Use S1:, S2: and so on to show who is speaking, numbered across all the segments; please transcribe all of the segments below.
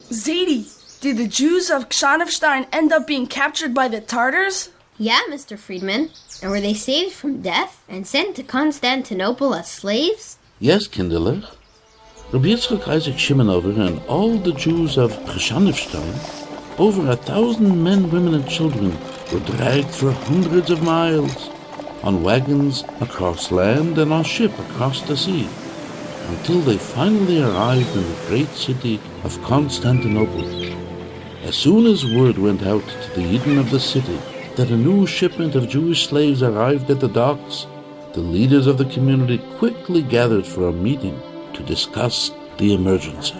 S1: Zadie, did the Jews of Kshannevstein end up being captured by the Tartars?
S2: Yeah, Mr. Friedman. And were they saved from death and sent to Constantinople as slaves?
S3: Yes, Kinderlich. Rabbi Yitzchak Isaac Shimonover and all the Jews of Kshannevstein, over 1,000 men, women, and children, were dragged for hundreds of miles, on wagons across land and on ship across the sea, until they finally arrived in the great city of Constantinople. As soon as word went out to the Yidden of the city that a new shipment of Jewish slaves arrived at the docks, the leaders of the community quickly gathered for a meeting to discuss the emergency.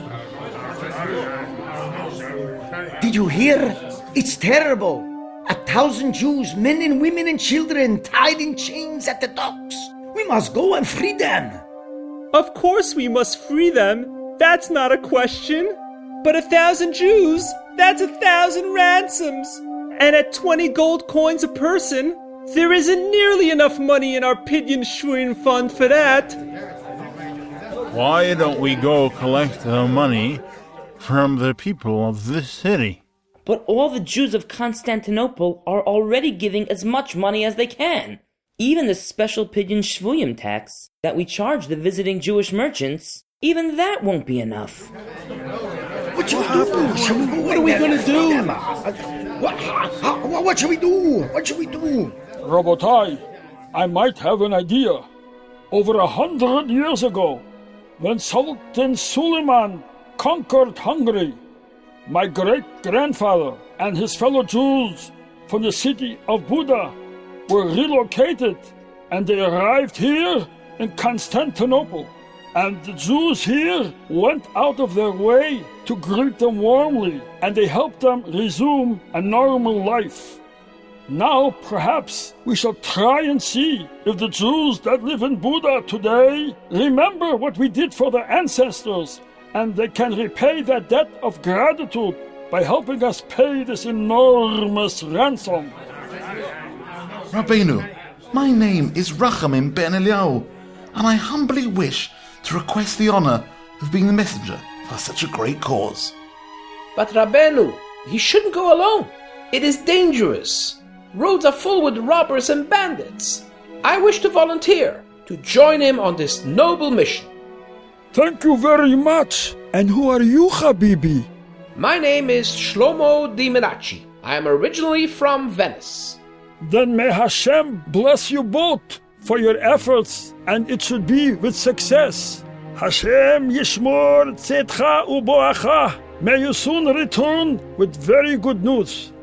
S4: Did you hear? It's terrible. 1,000 Jews, men and women and children, tied in chains at the docks. We must go and free them.
S5: Of course we must free them. That's not a question. But 1,000 Jews, that's 1,000 ransoms. And at 20 gold coins a person, there isn't nearly enough money in our Pidyon Shvuim fund for that.
S6: Why don't we go collect the money from the people of this city?
S7: But all the Jews of Constantinople are already giving as much money as they can. Even the special Pidyon Shvuim tax that we charge the visiting Jewish merchants, even that won't be enough.
S4: What should we do? What are we going to do? What should we do? What should we do?
S8: Rabotai, I might have an idea. Over 100 years ago, when Sultan Suleiman conquered Hungary, my great-grandfather and his fellow Jews from the city of Buda were relocated, and they arrived here in Constantinople. And the Jews here went out of their way to greet them warmly, and they helped them resume a normal life. Now, perhaps, we shall try and see if the Jews that live in Buda today remember what we did for their ancestors, and they can repay their debt of gratitude by helping us pay this enormous ransom.
S9: Rabbeinu, my name is Rachamim Ben Eliyahu, and I humbly wish to request the honor of being the messenger for such a great cause.
S10: But Rabbeinu, he shouldn't go alone. It is dangerous. Roads are full with robbers and bandits. I wish to volunteer to join him on this noble mission.
S8: Thank you very much. And who are you, Habibi?
S10: My name is Shlomo Di Menacci. I am originally from Venice.
S8: Then may Hashem bless you both for your efforts, and it should be with success. Hashem Yishmor Tzedcha Uboacha. May you soon return with very good news.